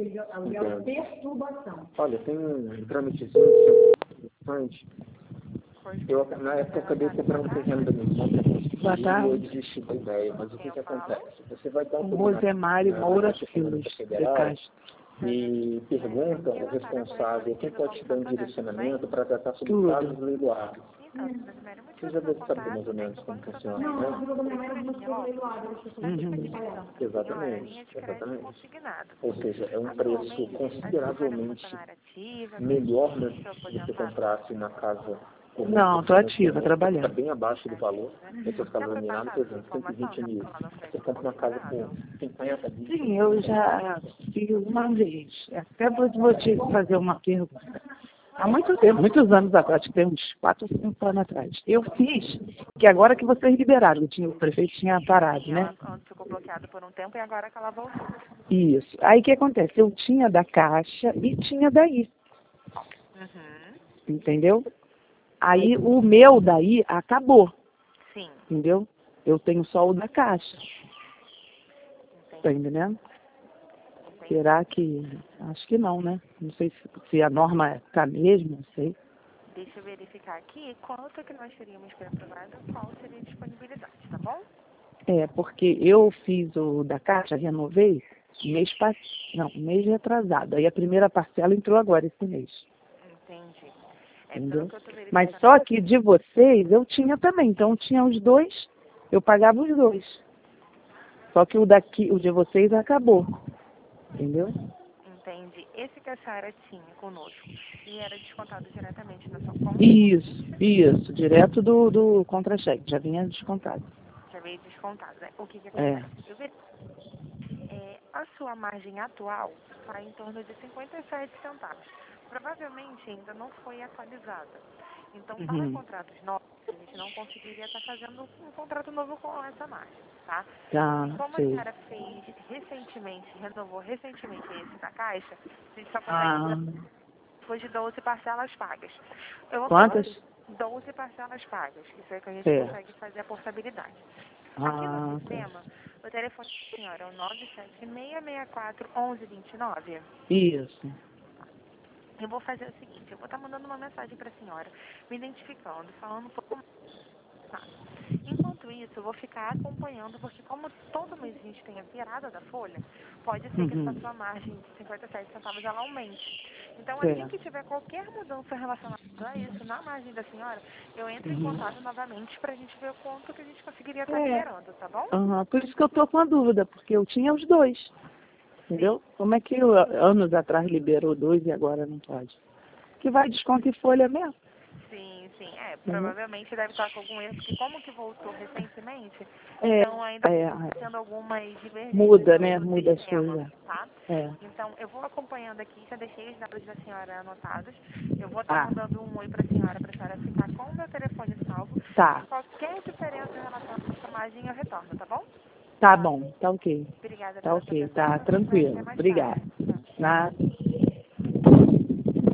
aquele aluguel de perturbação. Olha, tem um trâmitezinho que é interessante. Na época eu acabei comprando um terreno da minha irmã e eu desisti da ideia, mas o que acontece? Você vai dar um Rosemário Moura Filhos, de Castro. e pergunta ao responsável quem pode te dar um direcionamento para tratar sobre casos leiloados. Você já deve saber mais ou menos como funciona, Não, né? a problema era do seu leiloado, as pessoas têm que trabalhar. Exatamente. Ou seja, é um preço consideravelmente melhor, né, se você comprasse na casa. Não, estou ativa, trabalhando. Está bem abaixo do valor. Esse caso nominado, por exemplo, 120 mil. Você compra uma casa por 50 mil. Sim, eu já fiz uma vez. Até vou te fazer uma pergunta. Há muito tempo, muitos anos atrás, acho que tem uns 4 ou 5 anos atrás. Eu fiz, que agora que vocês liberaram, o prefeito tinha parado, né? Antes ficou bloqueado por um tempo e agora que ela voltou. Isso. Aí o que acontece? Eu tinha da Caixa e tinha daí. Entendeu? Aí o meu daí acabou. Sim. Entendeu? Eu tenho só o da Caixa. Tá entendendo? Será que... Acho que não, né? Não sei se a norma tá mesmo, não sei. Deixa eu verificar aqui quanto que nós teríamos para aprovado, qual seria a disponibilidade, tá bom? É, porque eu fiz o da Caixa, renovei, mês retrasado. Aí a primeira parcela entrou agora esse mês. Entendi. Entendeu? Mas só que de vocês eu tinha também, então eu tinha os dois, eu pagava os dois. Só que o de vocês acabou. Entendeu? Entendi. Esse que a senhora tinha conosco, ele era descontado diretamente na sua conta? Isso, direto do contra-cheque, já vinha descontado. Já veio descontado, né? O que acontece? Eu a sua margem atual está em torno de 57 centavos. Provavelmente ainda não foi atualizada. Então, para contratos novos, a gente não conseguiria estar fazendo um contrato novo com essa margem, tá? Como a senhora fez recentemente, renovou recentemente esse da Caixa, a gente só consegue depois de 12 parcelas pagas. Quantas? 12 parcelas pagas. Isso é que a gente consegue fazer a portabilidade. Aqui no sistema, o telefone da senhora é o 97664-1129. Isso. Eu vou fazer o seguinte, eu vou estar mandando uma mensagem para a senhora, me identificando, falando um pouco mais. Enquanto isso, eu vou ficar acompanhando, porque como todo mês a gente tem a virada da folha, pode ser que essa sua margem de 57 centavos ela aumente. Então, assim que tiver qualquer mudança relacionada a isso na margem da senhora, eu entro em contato novamente para a gente ver o quanto que a gente conseguiria estar liberando, tá bom? Por isso que eu tô com a dúvida, porque eu tinha os dois. Entendeu? Como é que anos atrás liberou 2 e agora não pode? Que vai desconto em folha mesmo. Sim. Provavelmente deve estar com algum erro, porque como que voltou recentemente, então ainda está tendo algumas divergências. Muda, né? Muda as coisas. Tá? Então, eu vou acompanhando aqui, já deixei os dados da senhora anotados. Eu vou estar mandando um oi para a senhora ficar com o meu telefone salvo. Tá. Qualquer diferença em relação à sua imagem, eu retorno, tá bom? Tá bom, tá ok. Obrigada. Tá ok, tá tranquilo. Obrigada. Nada.